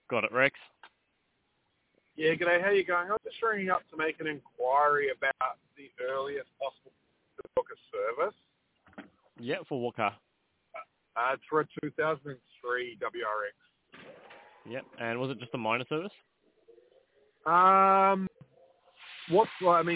Got it, Rex. Yeah, g'day. How you going? I was just ringing up to make an inquiry about the earliest possible to book a service. Yeah, for what car? It's for a 2003 WRX. Yep. And was it just a minor service? What's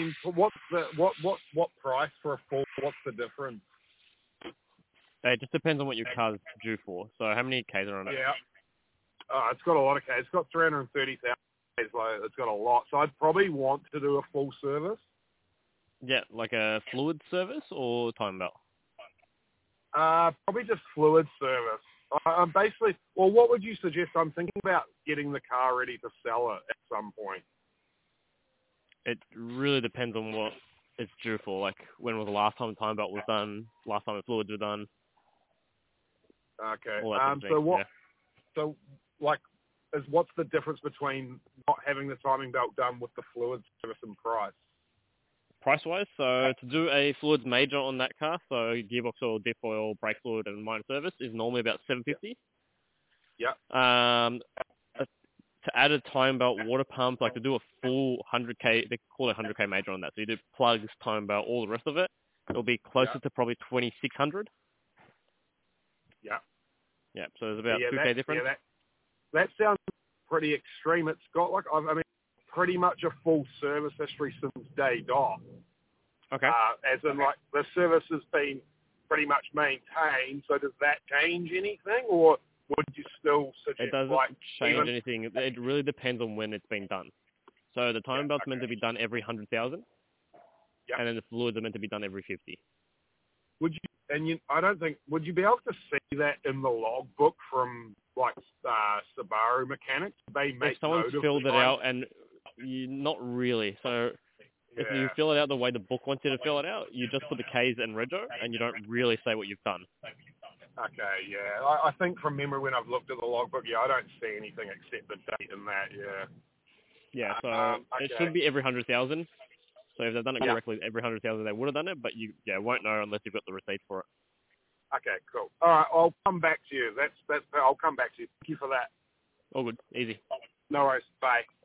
what price for a full? What's the difference? It just depends on what your car's due for. So how many Ks are on it? Yeah. It's got a lot of Ks. It's got 330,000 Ks. It's got a lot. So I'd probably want to do a full service. Yeah, like a fluid service or time belt? Probably just fluid service. I'm basically, well, what would you suggest? I'm thinking about getting the car ready to sell it at some point. It really depends on what it's due for. Like, when was the last time the time belt was done? Last time the fluids were done? Okay. All that sort of thing, So what's the difference between not having the timing belt done with the fluid service and price? Price-wise, so to do a fluids major on that car, so gearbox oil, diff oil, brake fluid, and minor service is normally about $750. Yeah. To add a time belt water pump, like to do a full 100k, they call it 100k major on that. So you do plugs, time belt, all the rest of it. It'll be closer to probably 2,600. Yeah. Yeah. So there's about 2k difference. Yeah, that sounds pretty extreme. It's got pretty much a full service history since day dot. Okay. As in, the service has been pretty much maintained. So does that change anything, or would you still suggest? It doesn't change anything. It really depends on when it's been done. So the time belt's meant to be done every 100,000, and then the fluids are meant to be done every 50. Would you be able to see that in the logbook from Subaru mechanics? They make if someone's filled it out, and not really. So if you fill it out the way the book wants you to fill it out, you just put the Ks and rego, and you don't really say what you've done. Okay, yeah. I think from memory when I've looked at the logbook, I don't see anything except the date in that, yeah. Yeah, so it should be every 100,000. So if they've done it correctly, every 100,000 they would have done it, but you won't know unless you've got the receipt for it. Okay, cool. All right, I'll come back to you. I'll come back to you. Thank you for that. All good. Easy. No worries. Bye.